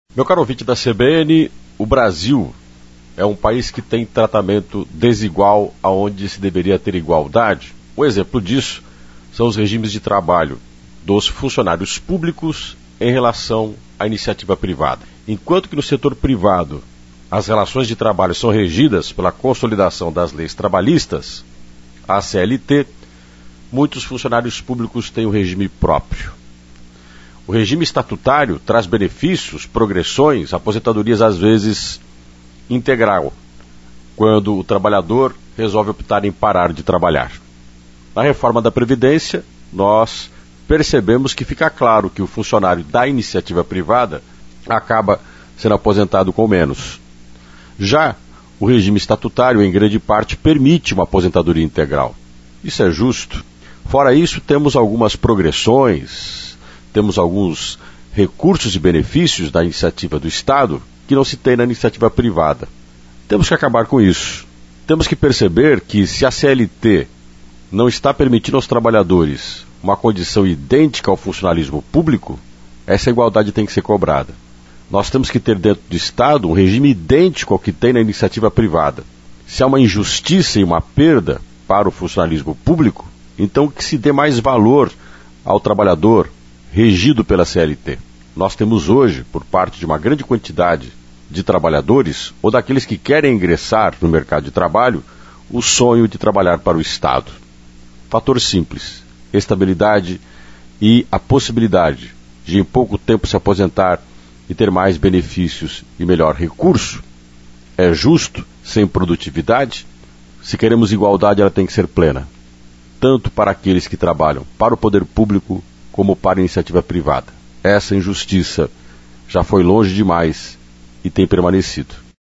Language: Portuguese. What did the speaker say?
Meu caro ouvinte da CBN, o Brasil é um país que tem tratamento desigual aonde se deveria ter igualdade. Um exemplo disso são os regimes de trabalho dos funcionários públicos em relação à iniciativa privada. Enquanto que no setor privado as relações de trabalho são regidas pela consolidação das leis trabalhistas, a CLT, muitos funcionários públicos têm um regime próprio. O regime estatutário traz benefícios, progressões, aposentadorias às vezes integral, quando o trabalhador resolve optar em parar de trabalhar. Na reforma da Previdência, nós percebemos que fica claro que o funcionário da iniciativa privada acaba sendo aposentado com menos. Já o regime estatutário, em grande parte, permite uma aposentadoria integral. Isso é justo. Fora isso, temos algumas progressões, temos alguns recursos e benefícios da iniciativa do Estado que não se tem na iniciativa privada. Temos que acabar com isso. Temos que perceber que se a CLT não está permitindo aos trabalhadores uma condição idêntica ao funcionalismo público, essa igualdade tem que ser cobrada. Nós temos que ter dentro do Estado um regime idêntico ao que tem na iniciativa privada. Se há uma injustiça e uma perda para o funcionalismo público, então que se dê mais valor ao trabalhador regido pela CLT. Nós temos hoje, por parte de uma grande quantidade de trabalhadores, ou daqueles que querem ingressar no mercado de trabalho, o sonho de trabalhar para o Estado. Fator simples, estabilidade e a possibilidade de em pouco tempo se aposentar e ter mais benefícios e melhor recurso. É justo, sem produtividade? Se queremos igualdade, ela tem que ser plena, tanto para aqueles que trabalham para o poder público como para a iniciativa privada. Essa injustiça já foi longe demais e tem permanecido.